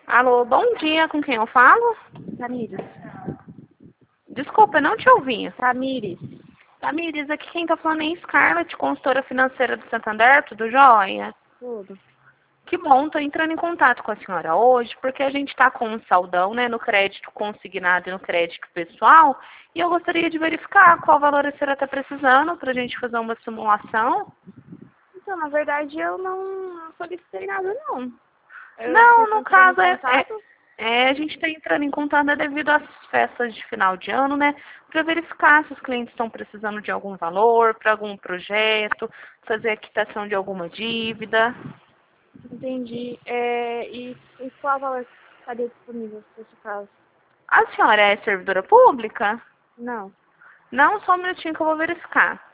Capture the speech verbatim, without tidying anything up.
Alô, bom dia, com quem eu falo? Tamires. Desculpa, eu não te ouvi. Tamires. Tamires, aqui quem tá falando é Scarlett, consultora financeira do Santander, tudo jóia? Tudo. Que bom, tô entrando em contato com a senhora hoje, porque a gente tá com um saldão, né, no crédito consignado e no crédito pessoal, e eu gostaria de verificar qual valor a senhora tá precisando pra gente fazer uma simulação. Então, na verdade, eu não solicitei nada, não. Eu Não, vocês no estão entrando em caso é, é, contato? é, a gente está entrando em contato né, devido às festas de final de ano, né? Para verificar se os clientes estão precisando de algum valor, para algum projeto, fazer a quitação de alguma dívida. Entendi. É, e, e qual valor estaria disponível nesse caso? A senhora é servidora pública? Não. Não, só um minutinho que eu vou verificar.